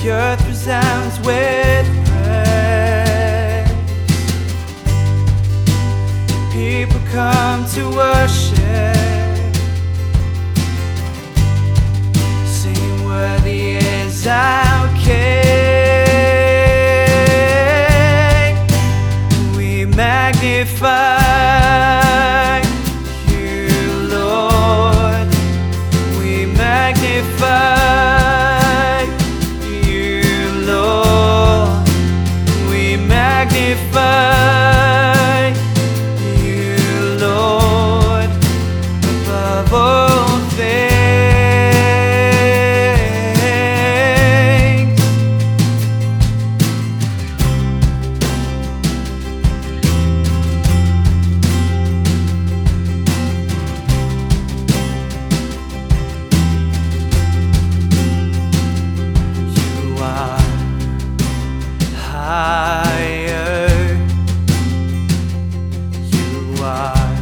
The earth resounds with praise. People come to worship, singing worthy is our King. We magnify you, Lord. We magnify you, Lord. We magnify you, Lord, above all things. Higher, you are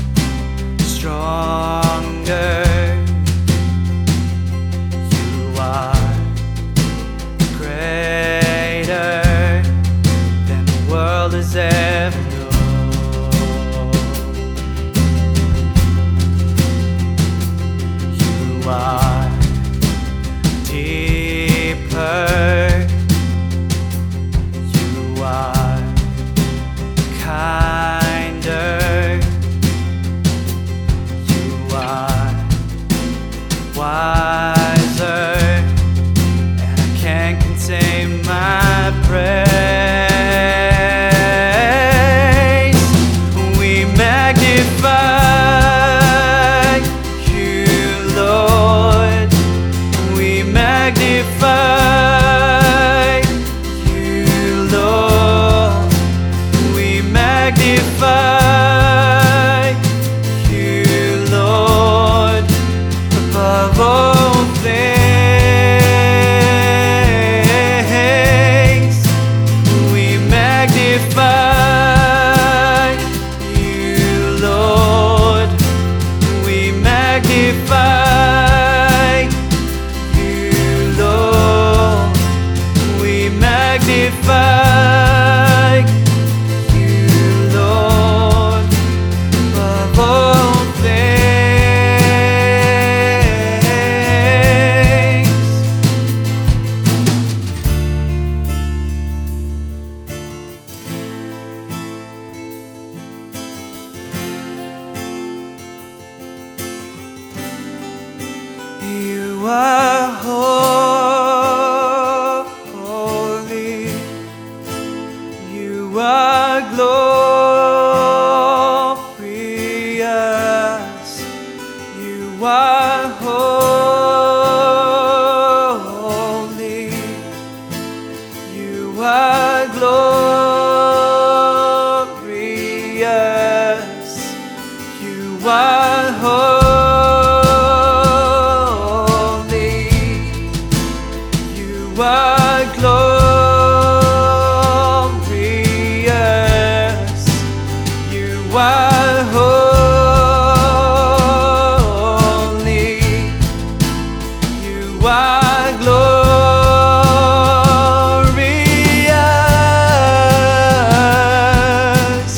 stronger, you are greater than the world has ever known. You are deeper, kinder, you are wiser, and I can't contain my praise. We magnify you, Lord. We magnify you, Lord. We magnify you, Lord, above all things. We magnify you, Lord. We magnify you, Lord. We magnify you, Lord, above all things. You are holy, you are glorious, you are holy, you are glorious, you are holy, you are glorious, you are holy, you are glorious.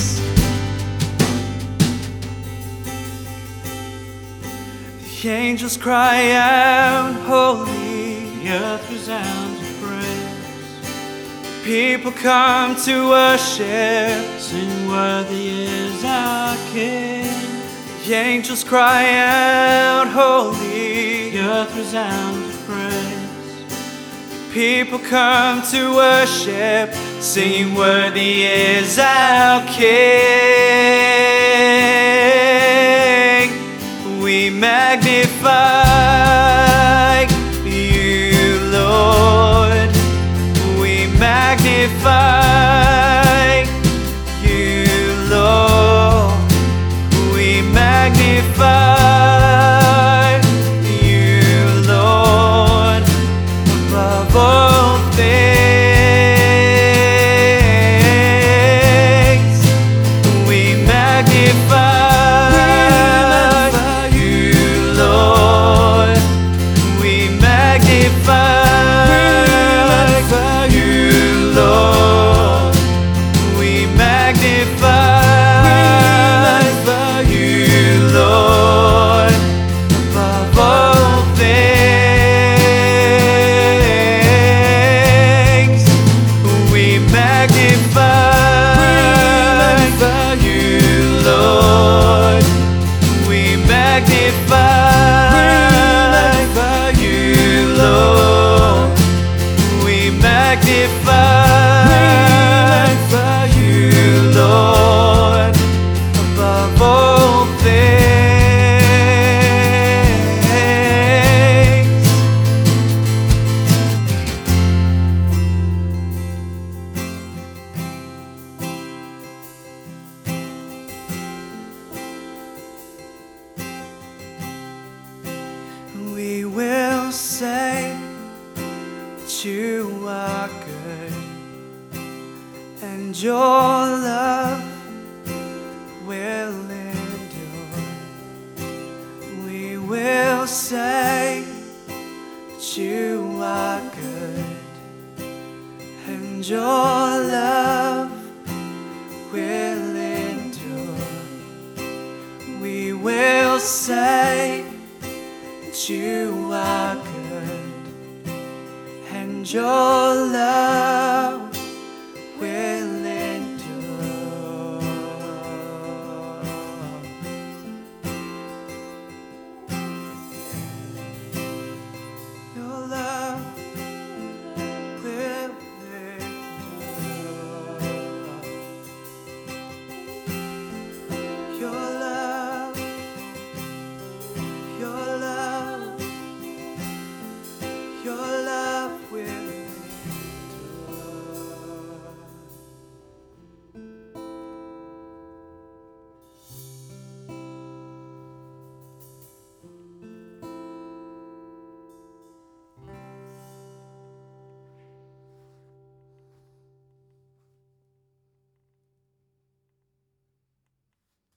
The angels cry out, holy. The earth resounds with praise. People come to worship, Sing worthy is our King. the angels cry out, holy. The earth resounds with praise. People come to worship, singing worthy is our King. We magnify you, Lord. We magnify you, Lord. We magnify you, Lord, above all things. We magnify you, Lord. We magnify magnify you, Lord, above all things. We will say that you are good, and your love will endure. We will say that you are good, and your love will endure. We will say that you are good, and your love